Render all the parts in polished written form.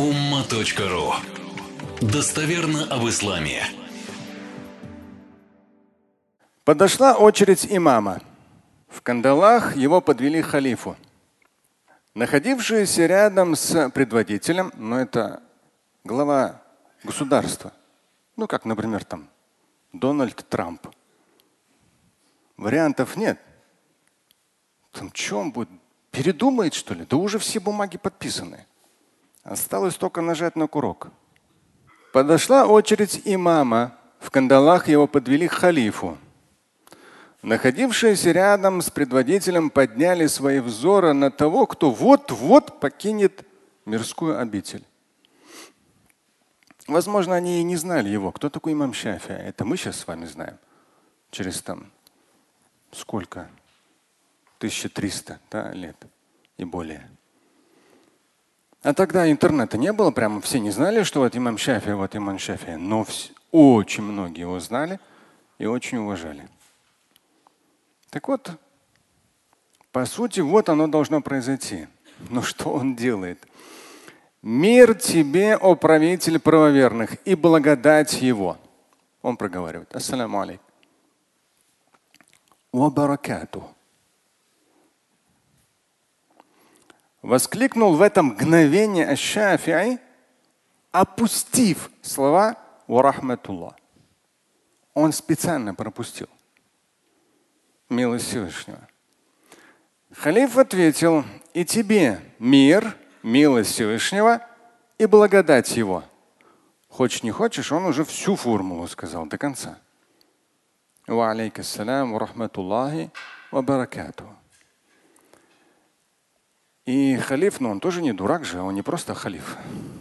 umma.ru. Достоверно об исламе. Подошла очередь имама. В кандалах его подвели к халифу. Находившийся рядом с предводителем, это глава государства, как, например, там Дональд Трамп. Вариантов нет. Что он будет? Передумает, что ли? Да уже все бумаги подписаны. Осталось только нажать на курок. Подошла очередь имама. В кандалах его подвели к халифу. Находившиеся рядом с предводителем подняли свои взоры на того, кто вот-вот покинет мирскую обитель. Возможно, они и не знали его. Кто такой имам Шафи'и? Это мы сейчас с вами знаем. Через сколько? 1300 лет и более. А тогда интернета не было, прямо все не знали, что имам Шафи'и, имам Шафи'и. Но очень многие его знали и очень уважали. Так вот, по сути, оно должно произойти. Но что он делает? Мир тебе, о правитель правоверных, и благодать его. Он проговаривает. Ассаламу алейкум. Ва баракату. Воскликнул в это мгновение аш-Шафи'и, опустив слова ва рахматуллах. Он специально пропустил. Милость Всевышнего. Халиф ответил: и тебе мир, милость Всевышнего и благодать его. Хочешь не хочешь, он уже всю формулу сказал до конца. Ва алейкассалям ва рахматуллахи ва баракату. И халиф, он тоже не дурак же, он не просто халиф.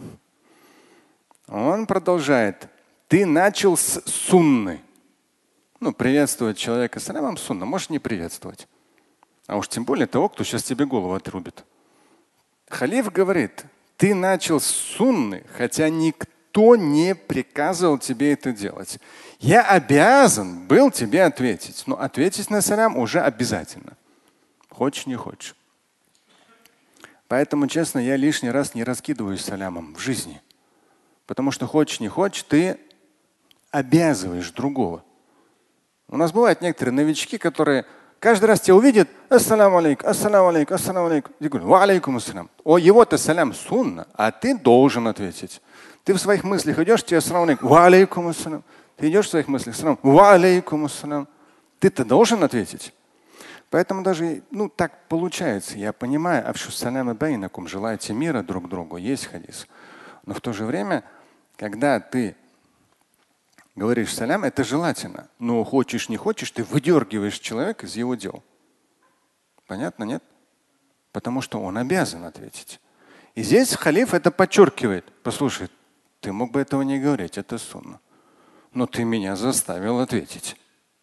Он продолжает. Ты начал с сунны. Приветствовать человека салямом сунна, можешь не приветствовать. А уж тем более того, кто сейчас тебе голову отрубит. Халиф говорит, ты начал с сунны, хотя никто не приказывал тебе это делать. Я обязан был тебе ответить. Но ответить на салям уже обязательно. Хочешь, не хочешь. Поэтому, честно, я лишний раз не раскидываюсь салямом в жизни. Потому что хочешь, не хочешь, ты обязываешь другого. У нас бывают некоторые новички, которые каждый раз тебя увидят, ассаламу алейкум, ассаламу алейкум, ассаламу алейкум. Я говорю, ва алейкум ассалям. Его-то салям сунна, а ты должен ответить. Ты в своих мыслях идешь, тебе ассаламу алейкум, ва алейкум ассалям. Ты идешь в своих мыслях, ассалам, ва алейкум ассалям. Ты-то должен ответить. Поэтому даже так получается. Я понимаю, афшу саляма байнакум, желайте мира друг другу, есть хадис. Но в то же время, когда ты говоришь салям, это желательно. Но хочешь, не хочешь, ты выдергиваешь человека из его дел. Понятно, нет? Потому что он обязан ответить. И здесь халиф это подчеркивает. Послушай, ты мог бы этого не говорить, это сунна. Но ты меня заставил ответить.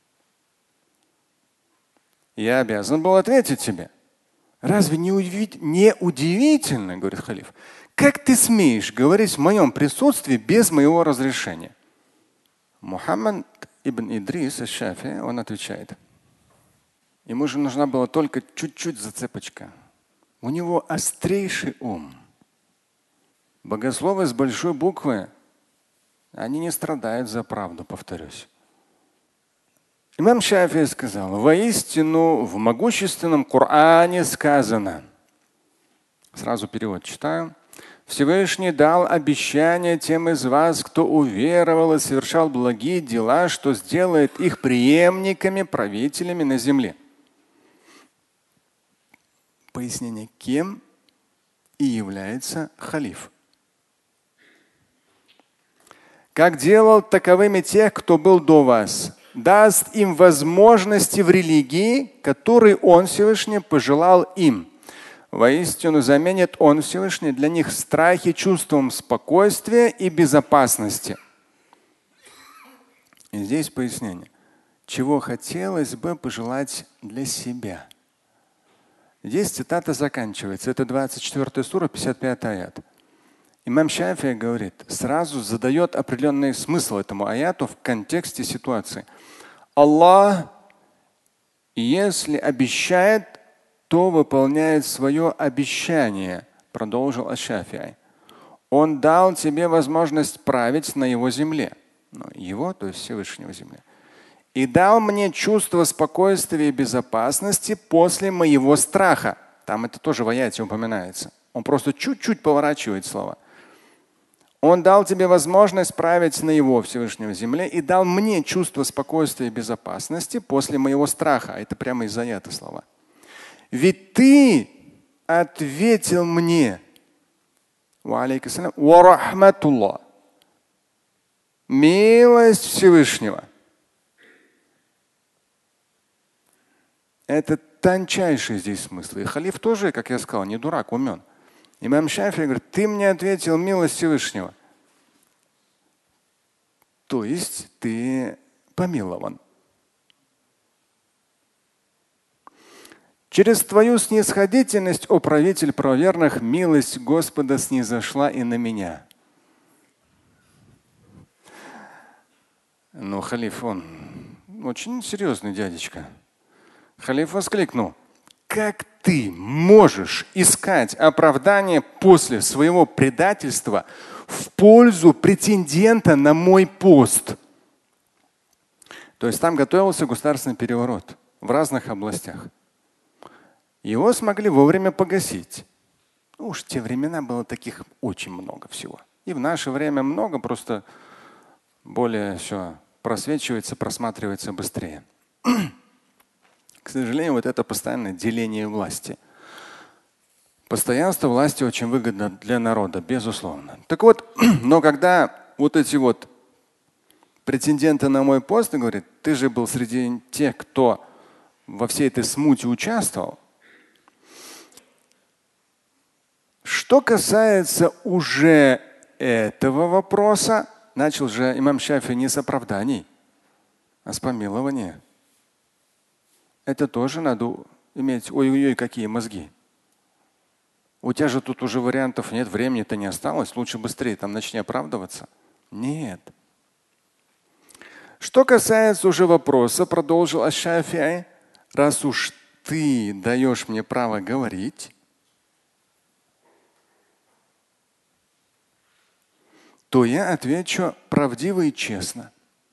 Я обязан был ответить тебе. Разве не удивительно, говорит халиф, как ты смеешь говорить в моем присутствии без моего разрешения? Мухаммад ибн Идрис аш-Шафи'и, он отвечает. Ему же нужна была только чуть-чуть зацепочка. У него острейший ум. Богословы с большой буквы, они не страдают за правду, повторюсь. Имам Шафи'и сказал, воистину в могущественном Коране сказано. Сразу перевод читаю. Всевышний дал обещание тем из вас, кто уверовал и совершал благие дела, что сделает их преемниками, правителями на земле. Пояснение, кем и является халиф. Как делал таковыми тех, кто был до вас, даст им возможности в религии, которые Он Всевышний пожелал им. Воистину заменит Он Всевышний для них страхи чувством спокойствия и безопасности. И здесь пояснение. Чего хотелось бы пожелать для себя. Здесь цитата заканчивается. Это 24 сура, 55 аят. Имам Шафи'и говорит, сразу задает определенный смысл этому аяту в контексте ситуации. Аллах, если обещает, то выполняет свое обещание, продолжил аш-Шафи'и. Он дал тебе возможность править на его земле. Ну, его, то есть Всевышнего земле. И дал мне чувство спокойствия и безопасности после моего страха. Там это тоже в аяте упоминается. Он просто чуть-чуть поворачивает слова. Он дал тебе возможность править на его Всевышнего земле и дал мне чувство спокойствия и безопасности после моего страха. Это прямо из аята слова. Ведь ты ответил мне, ва алейкассалям, ва рахматуллах, милость Всевышнего. Это тончайший здесь смысл. И халиф тоже, как я сказал, не дурак, умен. Имам Шафии говорит, ты мне ответил милость Всевышнего. То есть ты помилован. Через твою снисходительность, о правитель правоверных, милость Господа снизошла и на меня. Но халиф, он очень серьезный дядечка. Халиф воскликнул: как ты можешь искать оправдание после своего предательства в пользу претендента на мой пост? То есть там готовился государственный переворот в разных областях. Его смогли вовремя погасить. Ну, уж в те времена было таких очень много всего. И в наше время много, просто более все просвечивается, просматривается быстрее. К сожалению, вот это постоянное деление власти. Постоянство власти очень выгодно для народа, безусловно. Так вот, но когда вот эти вот претенденты на мой пост говорят, ты же был среди тех, кто во всей этой смуте участвовал. Что касается уже этого вопроса, начал же имам Шафии не с оправданий, а с помилования. Это тоже надо иметь, ой-ой-ой, какие мозги. У тебя же тут уже вариантов нет, времени-то не осталось, лучше быстрее там начни оправдываться. Нет. Что касается уже вопроса, продолжил аш-Шафи'и, раз уж ты даешь мне право говорить, то я отвечу правдиво и честно.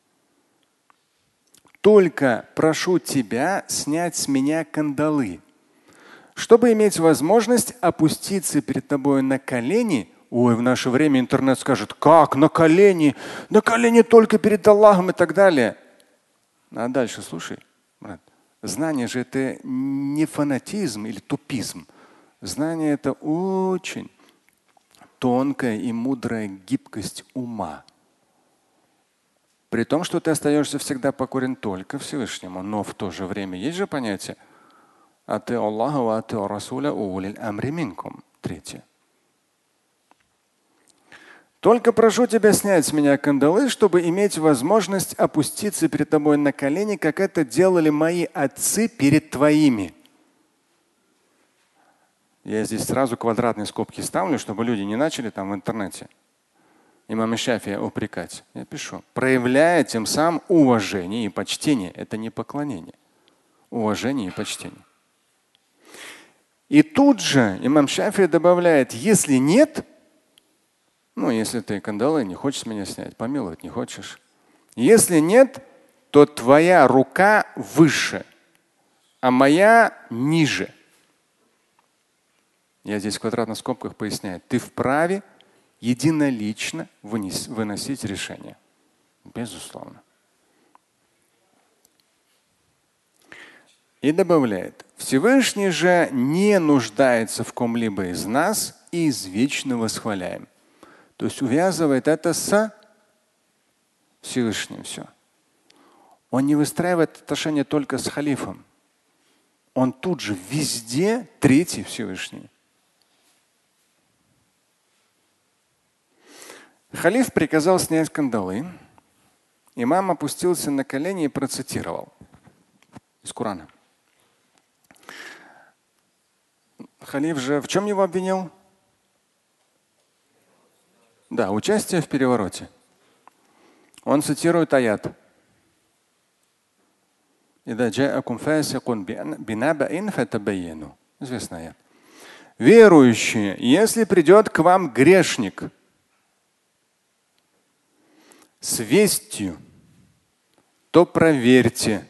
Только прошу тебя снять с меня кандалы, чтобы иметь возможность опуститься перед тобой на колени. Ой, в наше время интернет скажет, как на колени? На колени только перед Аллахом и так далее. А дальше слушай, брат. Знание же это не фанатизм или тупизм. Знание это очень тонкая и мудрая гибкость ума. При том, что ты остаешься всегда покорен только Всевышнему, но в то же время есть же понятие ати Аллаха ва ати Расуля улил амри минкум. Третье. Только прошу тебя снять с меня кандалы, чтобы иметь возможность опуститься перед тобой на колени, как это делали мои отцы перед твоими. Я здесь сразу квадратные скобки ставлю, чтобы люди не начали там в интернете имама Шафия упрекать. Я пишу, проявляя тем самым уважение и почтение. Это не поклонение. Уважение и почтение. И тут же имам Шафия добавляет, если нет, ну если ты кандалы не хочешь меня снять, помиловать не хочешь. Если нет, то твоя рука выше, а моя ниже. Я здесь в квадратных скобках поясняю. Ты вправе единолично выносить решение. Безусловно. И добавляет, Всевышний же не нуждается в ком-либо из нас и извечно восхваляем. То есть увязывает это с Всевышним все. Он не выстраивает отношения только с халифом. Он тут же везде третий Всевышний. Халиф приказал снять кандалы. Имам опустился на колени и процитировал из Корана. Халиф же в чем его обвинил? Да, участие в перевороте. Он цитирует аят. Известный аят. Верующие, если придет к вам грешник с вестью, то проверьте.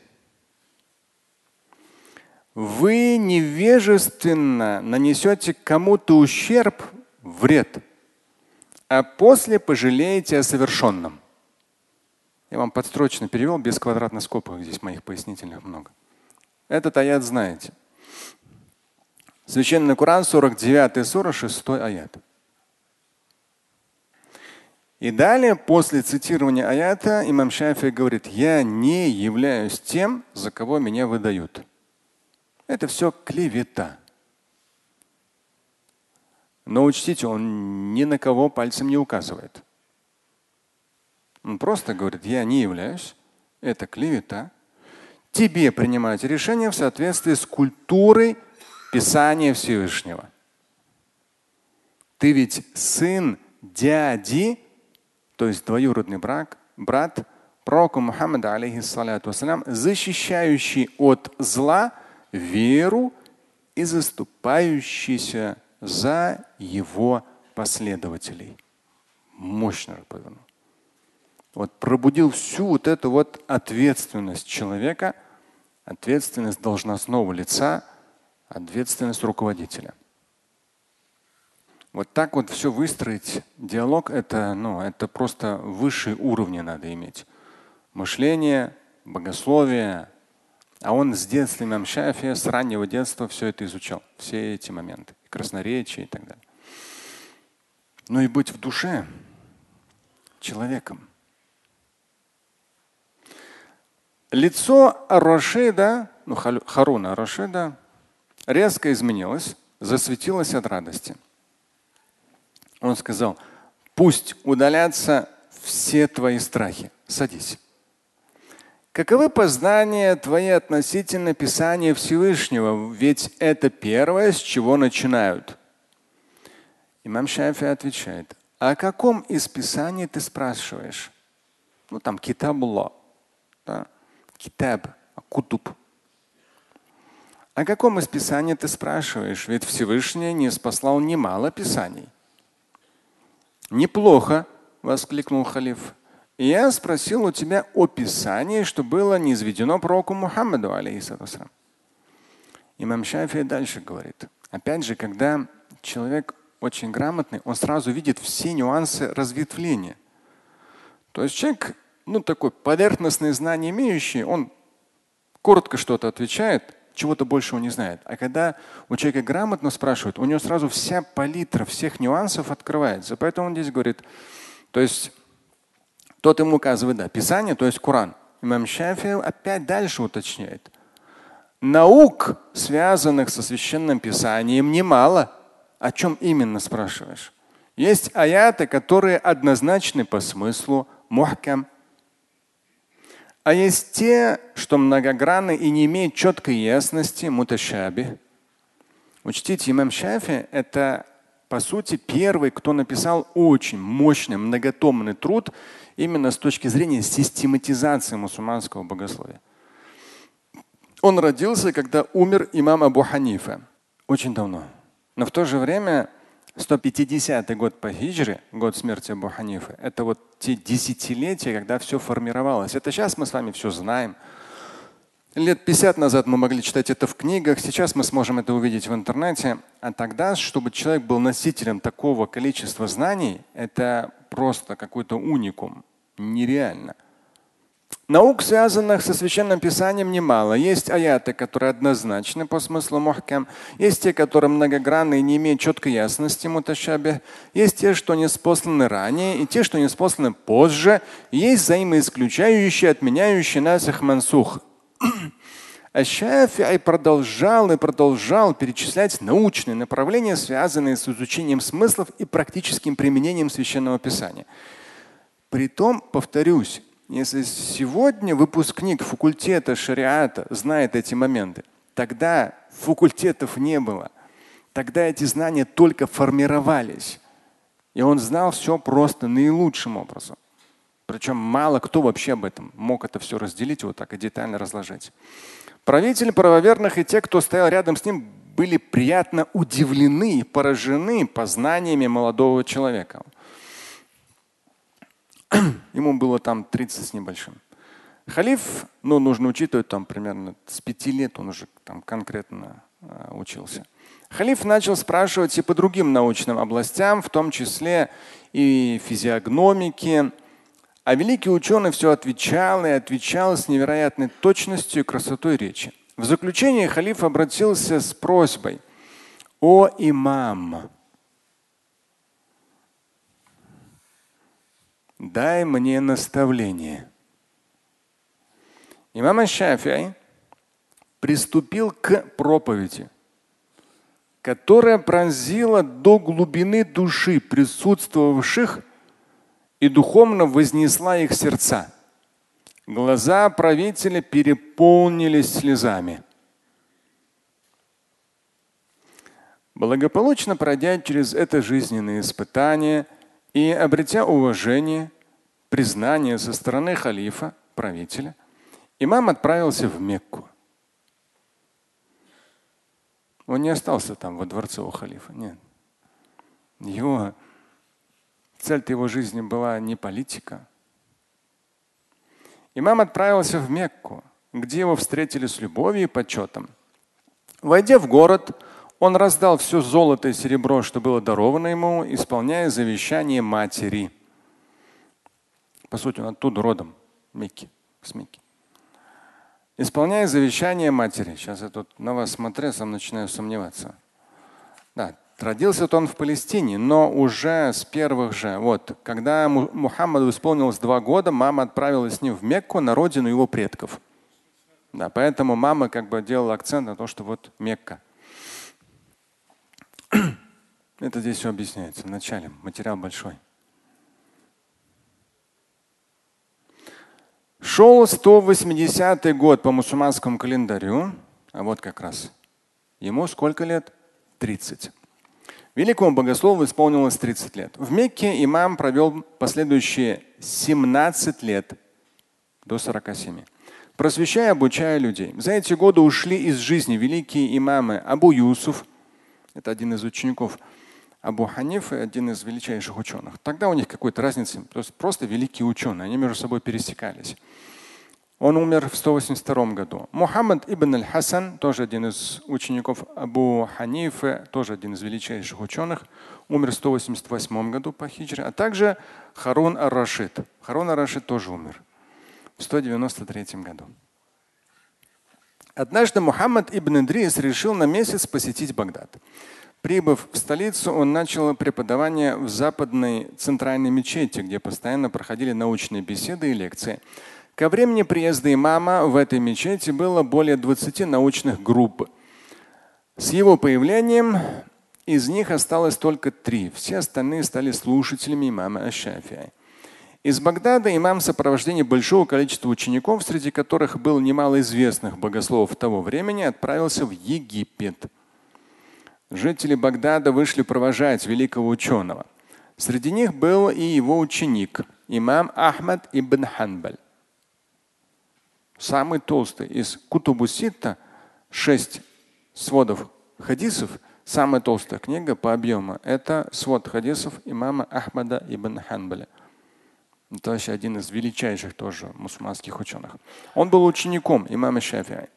Вы невежественно нанесете кому-то ущерб, вред, а после пожалеете о совершенном. Я вам подстрочно перевел, без квадратных скобок, здесь моих пояснительных много. Этот аят знаете. Священный Коран, 49-46 аят. И далее, после цитирования аята, имам Шафии говорит: я не являюсь тем, за кого меня выдают. Это все клевета. Но учтите, он ни на кого пальцем не указывает. Он просто говорит: я не являюсь, это клевета. Тебе принимать решение в соответствии с культурой Писания Всевышнего. Ты ведь сын дяди, то есть двоюродный брат пророка Мухаммада, алейхиссалату вассалям, защищающий от зла веру и заступающийся за его последователей. Мощно повернул. Вот пробудил всю вот эту вот ответственность человека, ответственность должностного лица, ответственность руководителя. Вот так вот все выстроить, диалог, это просто высшие уровни надо иметь. Мышление, богословие. А он с детства, имам Шафии, с раннего детства все это изучал. Все эти моменты. Красноречие и так далее. Ну и быть в душе человеком. Лицо Ар-Рашида, Харуна Ар-Рашида, резко изменилось, засветилось от радости. Он сказал: пусть удалятся все твои страхи. Садись. Каковы познания твои относительно Писания Всевышнего? Ведь это первое, с чего начинают. Имам Шафии отвечает: о каком из Писаний ты спрашиваешь? Там китабуллах, да? Китаб, кутуб. О каком из Писаний ты спрашиваешь? Ведь Всевышний не спаслал немало Писаний. Неплохо, воскликнул халиф. Я спросил у тебя о Писании, что было низведено пророку Мухаммаду, алейхиссалям. Имам Шафии дальше говорит. Опять же, когда человек очень грамотный, он сразу видит все нюансы разветвления. То есть человек, такой поверхностные знания имеющий, он коротко что-то отвечает, чего-то больше он не знает. А когда у человека грамотно спрашивают, у него сразу вся палитра всех нюансов открывается. Поэтому он здесь говорит, то есть тот ему указывает, да, Писание, то есть Коран. Имам Шафии опять дальше уточняет. Наук, связанных со священным Писанием, немало. О чем именно спрашиваешь? Есть аяты, которые однозначны по смыслу, мухкам. А есть те, что многогранны и не имеют четкой ясности, муташаби. Учтите, имам Шафии – это, по сути, первый, кто написал очень мощный, многотомный труд именно с точки зрения систематизации мусульманского богословия. Он родился, когда умер имам Абу Ханифа. Очень давно. Но в то же время 150-й год по хиджре, год смерти Абу Ханифы, это вот те десятилетия, когда все формировалось. Это сейчас мы с вами все знаем. Лет 50 назад мы могли читать это в книгах, сейчас мы сможем это увидеть в интернете. А тогда, чтобы человек был носителем такого количества знаний, это просто какой-то уникум. Нереально. Наук, связанных со священным писанием, немало. Есть аяты, которые однозначны по смыслу мухкам. Есть те, которые многогранны и не имеют четкой ясности, муташабих. Есть те, что неспосланы ранее, и те, что неспосланы позже. Есть взаимоисключающие, отменяющие насих мансух. Аш-Шафи'и продолжал перечислять научные направления, связанные с изучением смыслов и практическим применением священного писания. Притом, повторюсь, если сегодня выпускник факультета шариата знает эти моменты, тогда факультетов не было. Тогда эти знания только формировались. И он знал все просто наилучшим образом. Причем мало кто вообще об этом мог это все разделить вот так и детально разложить. Правители правоверных и те, кто стоял рядом с ним, были приятно удивлены и поражены познаниями молодого человека. Ему было там 30 с небольшим. Халиф, нужно учитывать, там примерно с 5 лет он уже там конкретно учился. Халиф начал спрашивать и по другим научным областям, в том числе и физиогномике. А великий ученый все отвечал и отвечал с невероятной точностью и красотой речи. В заключение халиф обратился с просьбой: «О имам, дай мне наставление». Имам аш-Шафи'и приступил к проповеди, которая пронзила до глубины души присутствовавших и духовно вознесла их сердца. Глаза правителя переполнились слезами. Благополучно пройдя через это жизненное испытание и обретя уважение, признание со стороны халифа, правителя, имам отправился в Мекку. Он не остался там во дворце у халифа. Нет. Цель-то его жизни была не политика. Имам отправился в Мекку, где его встретили с любовью и почетом. Войдя в город, он раздал все золото и серебро, что было даровано ему, исполняя завещание матери. По сути, он оттуда родом, с Мекки. Исполняя завещание матери. Сейчас я тут на вас смотрю, сам начинаю сомневаться. Да, родился он в Палестине, но уже с первых же. Когда Мухаммаду исполнилось 2 года, мама отправилась с ним в Мекку, на родину его предков. Да, поэтому мама делала акцент на то, что Мекка. Это здесь все объясняется в начале. Материал большой. Шел 180-й год по мусульманскому календарю, а как раз ему сколько лет? 30. Великому богослову исполнилось 30 лет. В Мекке имам провел последующие 17 лет до 47, просвещая и обучая людей. За эти годы ушли из жизни великие имамы Абу Юсуф, это один из учеников Абу Ханифа, один из величайших ученых. Тогда у них какой-то разницы, то есть просто великие ученые, они между собой пересекались. Он умер в 182 году. Мухаммад ибн аль-Хасан, тоже один из учеников Абу Ханифы, тоже один из величайших ученых, умер в 188 году по хиджре. А также Харун ар-Рашид. Харун ар-Рашид тоже умер в 193 году. Однажды Мухаммад ибн Идрис решил на месяц посетить Багдад. Прибыв в столицу, он начал преподавание в западной центральной мечети, где постоянно проходили научные беседы и лекции. Ко времени приезда имама в этой мечети было более 20 научных групп. С его появлением из них осталось только 3. Все остальные стали слушателями имама аш-Шафи'и. Из Багдада имам в сопровождении большого количества учеников, среди которых было немало известных богословов того времени, отправился в Египет. Жители Багдада вышли провожать великого ученого. Среди них был и его ученик, имам Ахмад ибн Ханбаль. Самый толстый из Кутубу Ситта, 6 сводов хадисов, самая толстая книга по объему – это свод хадисов имама Ахмада ибн Ханбаля. Это вообще один из величайших тоже мусульманских ученых. Он был учеником имама Шафи'и.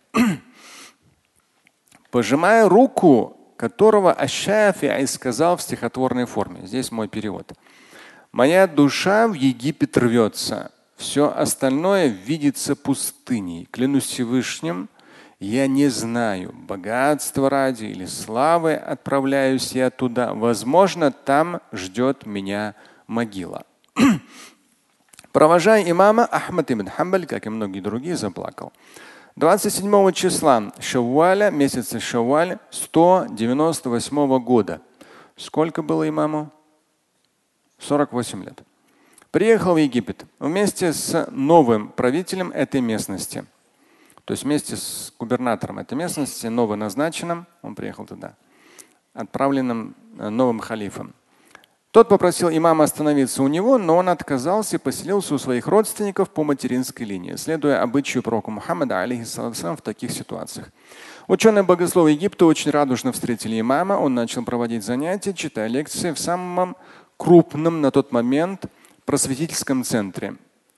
Пожимая руку которого аш-Шафи'и сказал в стихотворной форме. Здесь мой перевод. «Моя душа в Египет рвется, все остальное видится пустыней. Клянусь Всевышним, я не знаю, богатства ради или славы отправляюсь я туда. Возможно, там ждет меня могила». Провожая имама, Ахмад ибн Хамбаль, как и многие другие, заплакал. 27 числа Шавваля, месяца Шавваль, 198 года. Сколько было имаму? 48 лет. Приехал в Египет вместе с новым правителем этой местности. То есть вместе с губернатором этой местности, новоназначенным, он приехал туда, отправленным новым халифом. Тот попросил имама остановиться у него, но он отказался и поселился у своих родственников по материнской линии, следуя обычаю пророка Мухаммада, алейхиссалям, в таких ситуациях. Ученые богословы Египта очень радушно встретили имама. Он начал проводить занятия, читая лекции в самом крупном на тот момент просветительском центре.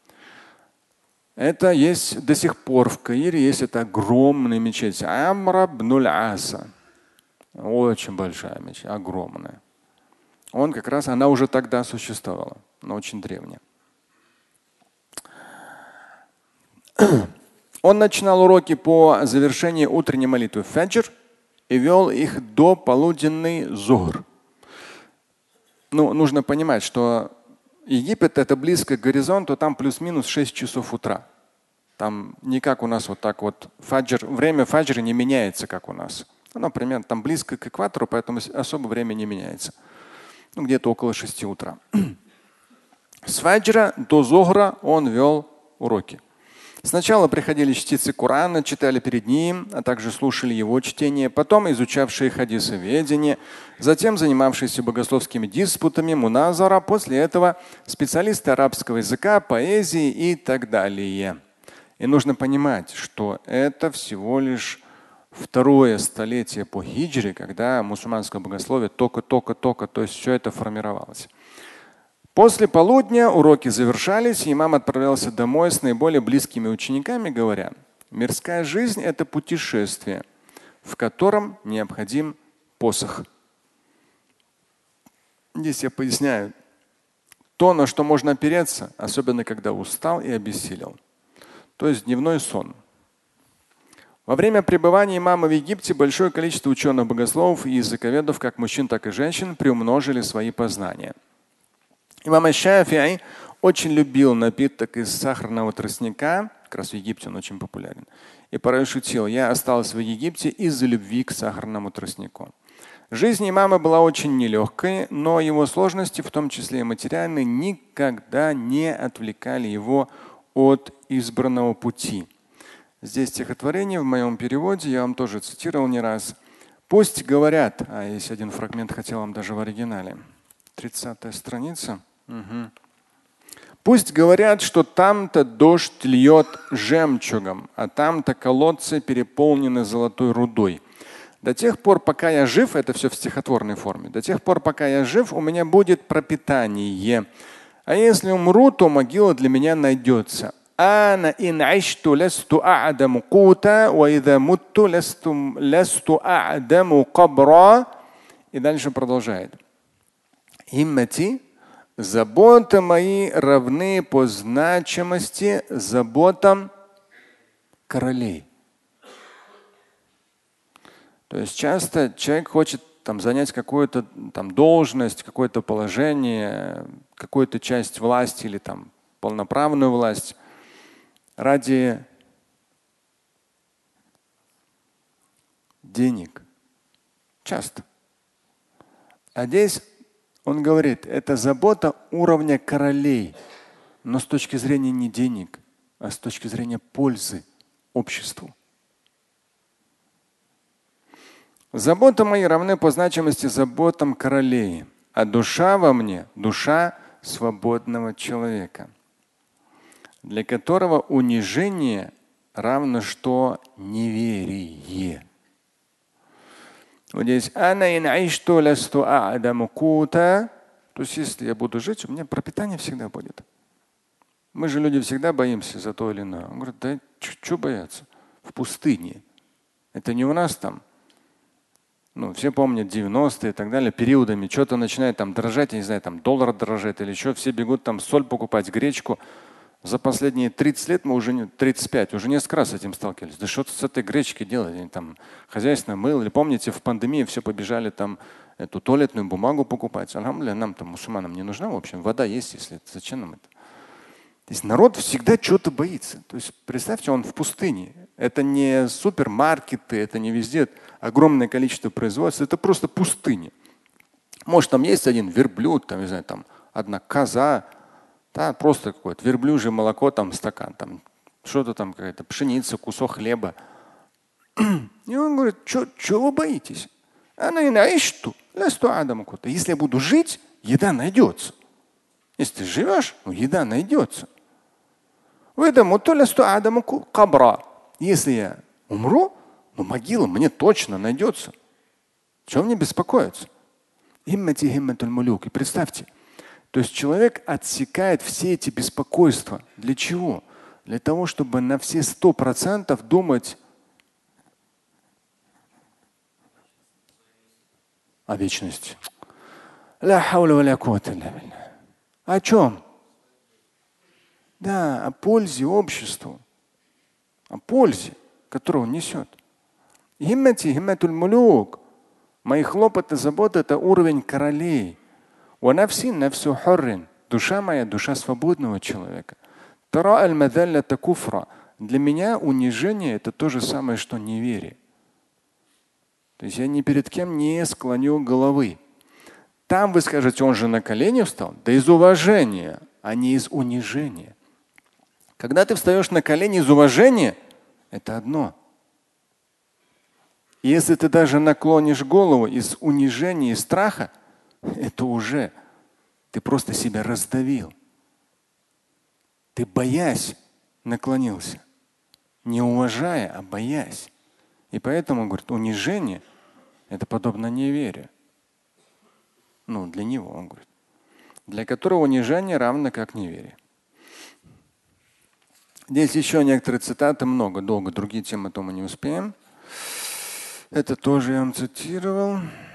Это есть до сих пор в Каире, есть это огромная мечеть. Амр ибн аль-Аса. Очень большая мечеть, огромная. Она уже тогда существовала, но очень древняя. Он начинал уроки по завершении утренней молитвы фаджр и вел их до полуденной зухр. Нужно понимать, что Египет это близко к горизонту, там плюс-минус 6 часов утра. Там не как у нас вот так вот время фаджра не меняется, как у нас. Оно примерно там близко к экватору, поэтому особо время не меняется. Где-то около 6 утра. С фаджра до зухра он вел уроки. Сначала приходили чтецы Корана, читали перед ним, а также слушали его чтение, потом изучавшие хадисоведение, затем занимавшиеся богословскими диспутами, муназара, после этого специалисты арабского языка, поэзии и так далее. И нужно понимать, что это всего лишь второе столетие по хиджре, когда мусульманское богословие только, то есть все это формировалось. После полудня уроки завершались, и имам отправлялся домой с наиболее близкими учениками, говоря: мирская жизнь – это путешествие, в котором необходим посох. Здесь я поясняю то, на что можно опереться, особенно когда устал и обессилел. То есть дневной сон. Во время пребывания имама в Египте большое количество ученых-богословов и языковедов, как мужчин, так и женщин, приумножили свои познания. Имам Шафи'и очень любил напиток из сахарного тростника, как раз в Египте он очень популярен, и порой шутил: я остался в Египте из-за любви к сахарному тростнику. Жизнь имама была очень нелегкой, но его сложности, в том числе и материальные, никогда не отвлекали его от избранного пути. Здесь стихотворение в моем переводе, я вам тоже цитировал не раз. Пусть говорят, а есть один фрагмент, хотел вам даже в оригинале. 30-я страница. Угу. Пусть говорят, что там-то дождь льет жемчугом, а там-то колодцы переполнены золотой рудой. До тех пор, пока я жив, это все в стихотворной форме, до тех пор, пока я жив, у меня будет пропитание. А если умру, то могила для меня найдется. Ана ин айшту ласту а'даму кута, ва ида мутту ласту а'даму кабра. И дальше продолжает. Иммати, заботы мои равны по значимости заботам королей. То есть часто человек хочет занять какую-то должность, какое-то положение, какую-то часть власти или полноправную власть ради денег. Часто. А здесь он говорит, это забота уровня королей, но с точки зрения не денег, а с точки зрения пользы обществу. Заботы мои равны по значимости заботам королей, а душа во мне – душа свободного человека, для которого унижение равно что неверие. Вот здесь то есть если я буду жить, у меня пропитание всегда будет. Мы же люди всегда боимся за то или иное. Он говорит, да что бояться? В пустыне. Это не у нас там. Все помнят 90-е и так далее, периодами что-то начинает дорожать, я не знаю, доллар дорожает или еще, все бегут соль покупать, гречку. За последние 30 лет мы уже 35, уже несколько раз с этим сталкивались. Да что с этой гречкой делать? Хозяйственное мыло. Или помните, в пандемии все побежали эту туалетную бумагу покупать. Алхамдулилля, нам мусульманам не нужна, в общем, вода есть, если это. Зачем нам это? То есть народ всегда чего-то боится. То есть представьте, он в пустыне. Это не супермаркеты, это не везде огромное количество производств, это просто пустыня. Может, там есть один верблюд, не знаю, одна коза. Да, просто какое-то верблюжье молоко, стакан, что-то какая-то пшеница, кусок хлеба. И он говорит, что вы боитесь? Если я буду жить, еда найдется. Если ты живешь, еда найдется. Если я умру, могила мне точно найдется. Чего мне беспокоиться? И представьте, То есть человек отсекает все эти беспокойства. Для чего? Для того, чтобы на все 100% думать о вечности. О чем? Да, о пользе обществу, о пользе, которую он несет. Химматуль мулюк. Мои хлопоты, заботы – это уровень королей. Душа моя, душа свободного человека. Для меня унижение – это то же самое, что неверие. То есть я ни перед кем не склоню головы. Там вы скажете, он же на колени встал. Да из уважения, а не из унижения. Когда ты встаешь на колени из уважения, это одно. Если ты даже наклонишь голову из унижения и страха, это уже ты просто себя раздавил. Ты боясь наклонился. Не уважая, а боясь. И поэтому, говорит, унижение – это подобно неверию. Для него, он говорит. Для которого унижение равно как неверие. Здесь еще некоторые цитаты, много, долго, другие темы, то мы не успеем. Это тоже я вам цитировал.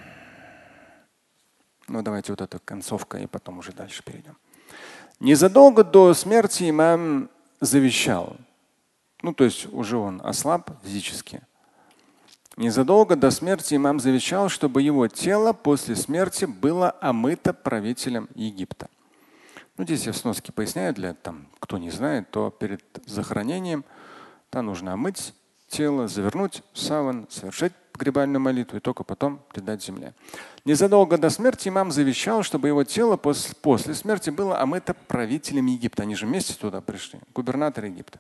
Давайте вот эта концовка, и потом уже дальше перейдем. Незадолго до смерти имам завещал. То есть уже он ослаб физически. Незадолго до смерти имам завещал, чтобы его тело после смерти было омыто правителем Египта. Здесь я в сноске поясняю, для кто не знает, то перед захоронением нужно омыть тело, завернуть в саван, совершить погребальную молитву и только потом предать земле. Незадолго до смерти имам завещал, чтобы его тело после смерти было омыто правителем Египта. Они же вместе туда пришли, губернатор Египта.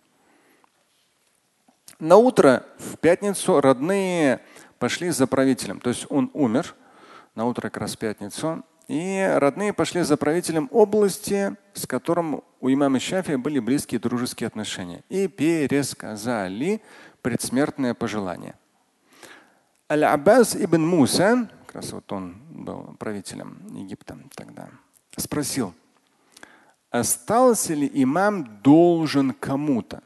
На утро в пятницу родные пошли за правителем. То есть он умер на утро как раз в пятницу. И родные пошли за правителем области, с которым у имама Шафии были близкие дружеские отношения. И пересказали предсмертное пожелание. Аль-Аббас ибн Муса, как раз вот он был правителем Египта тогда, спросил, остался ли имам должен кому-то?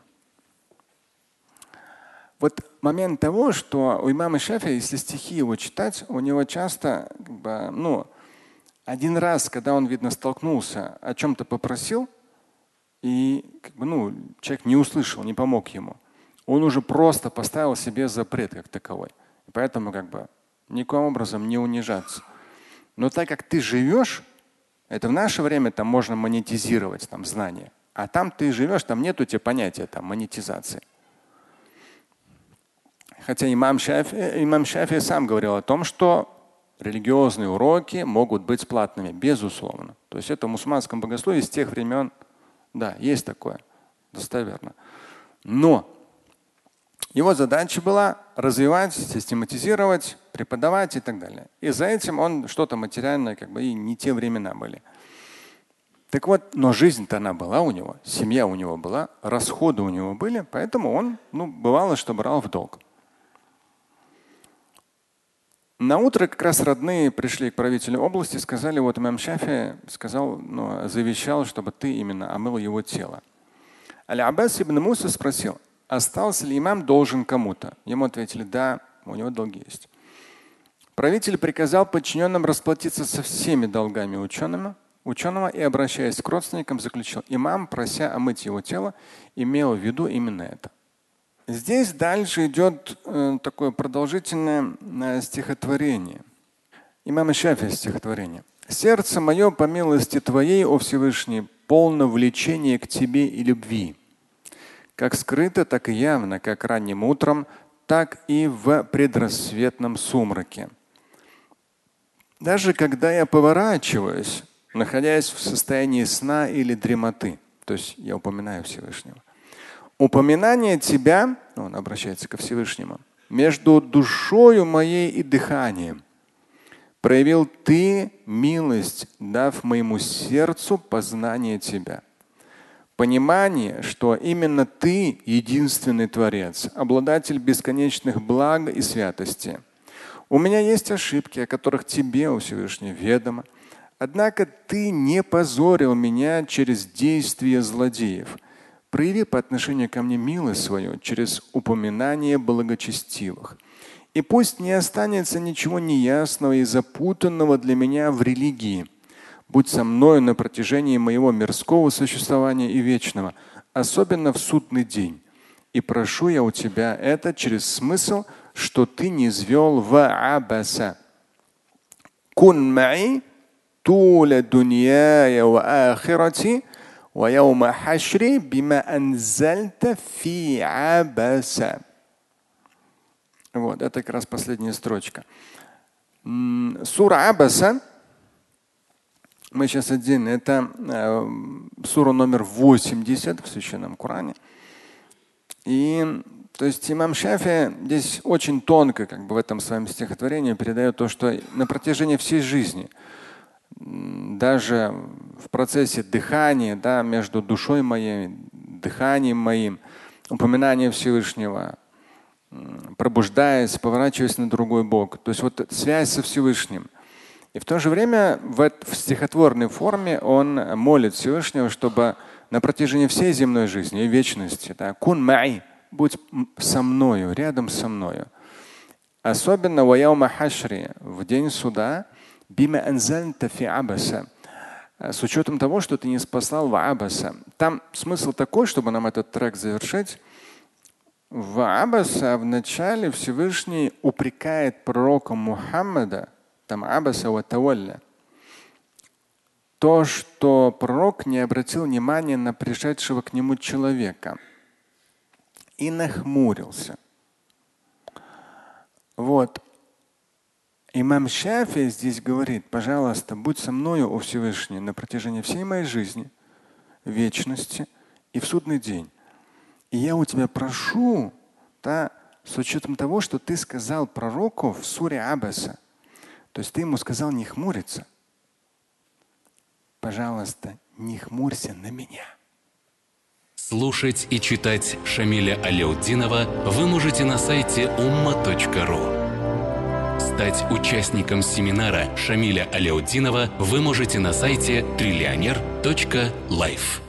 Вот момент того, что у имама Шафии, если стихи его читать, у него часто, один раз, когда он, видно, столкнулся, о чем-то попросил, и человек не услышал, не помог ему, он уже просто поставил себе запрет как таковой. И поэтому никаким образом не унижаться. Но так как ты живешь, это в наше время там можно монетизировать знания. А там ты живешь, там нету тебе понятия монетизации. Хотя имам Шафии сам говорил о том, что религиозные уроки могут быть платными, безусловно. То есть это в мусульманском богословии с тех времен, да, есть такое, достоверно. Но его задача была развивать, систематизировать, преподавать и так далее. И за этим он что-то материальное, и не те времена были. Так вот, но жизнь-то она была у него, семья у него была, расходы у него были, поэтому он, бывало, что брал в долг. На утро как раз родные пришли к правителю области, сказали, вот имам Шафии завещал, чтобы ты именно омыл его тело. Аль-Аббас ибн Муса спросил, остался ли имам должен кому-то? Ему ответили, да, у него долги есть. Правитель приказал подчиненным расплатиться со всеми долгами ученого и, обращаясь к родственникам, заключил, имам, прося омыть его тело, имел в виду именно это. Здесь дальше идет такое продолжительное стихотворение. Имам Шафии стихотворение. Сердце мое по милости твоей, о Всевышний, полно влечения к тебе и любви. Как скрыто, так и явно, как ранним утром, так и в предрассветном сумраке. Даже когда я поворачиваюсь, находясь в состоянии сна или дремоты, то есть я упоминаю Всевышнего. Упоминание тебя, он обращается ко Всевышнему, между душою моей и дыханием. Проявил ты милость, дав моему сердцу познание тебя. Понимание, что именно ты единственный Творец, обладатель бесконечных благ и святости. У меня есть ошибки, о которых тебе, о Всевышний, ведомо. Однако ты не позорил меня через действия злодеев. Прояви по отношению ко мне милость свою через упоминание благочестивых. И пусть не останется ничего неясного и запутанного для меня в религии. Будь со мною на протяжении моего мирского существования и вечного, особенно в судный день. И прошу я у тебя это через смысл, что ты не низвел в абаса. Кун маи туля дуньяя ва ахирати ва яума хашри бима анзальта фи абаса. Вот, это как раз последняя строчка. Сура Абаса. Мы сейчас отдельно. Это сура номер 80 в Священном Коране. И то есть имам Шафи здесь очень тонко в этом своем стихотворении передает то, что на протяжении всей жизни, даже в процессе дыхания, между душой моей, дыханием моим, упоминанием Всевышнего, пробуждаясь, поворачиваясь на другой бок. То есть вот связь со Всевышним. И в то же время в стихотворной форме он молит Всевышнего, чтобы на протяжении всей земной жизни и вечности, кун маи, будь со мною, рядом со мною. Особенно ва яума хашри, в день суда, бима анзальта фи абаса, с учетом того, что ты не спаслал в абаса. Там смысл такой, чтобы нам этот трек завершить. В Абаса в начале Всевышний упрекает пророка Мухаммада, там Абаса ва тавалля, то, что пророк не обратил внимания на пришедшего к нему человека и нахмурился. Вот. Имам Шафи здесь говорит: пожалуйста, будь со мною, о Всевышний, на протяжении всей моей жизни, вечности и в судный день. И я у тебя прошу, с учетом того, что ты сказал пророку в суре Абаса, то есть ты ему сказал не хмуриться. Пожалуйста, не хмурься на меня. Слушать и читать Шамиля Аляутдинова вы можете на сайте umma.ru. Стать участником семинара Шамиля Аляутдинова вы можете на сайте trillioner.life.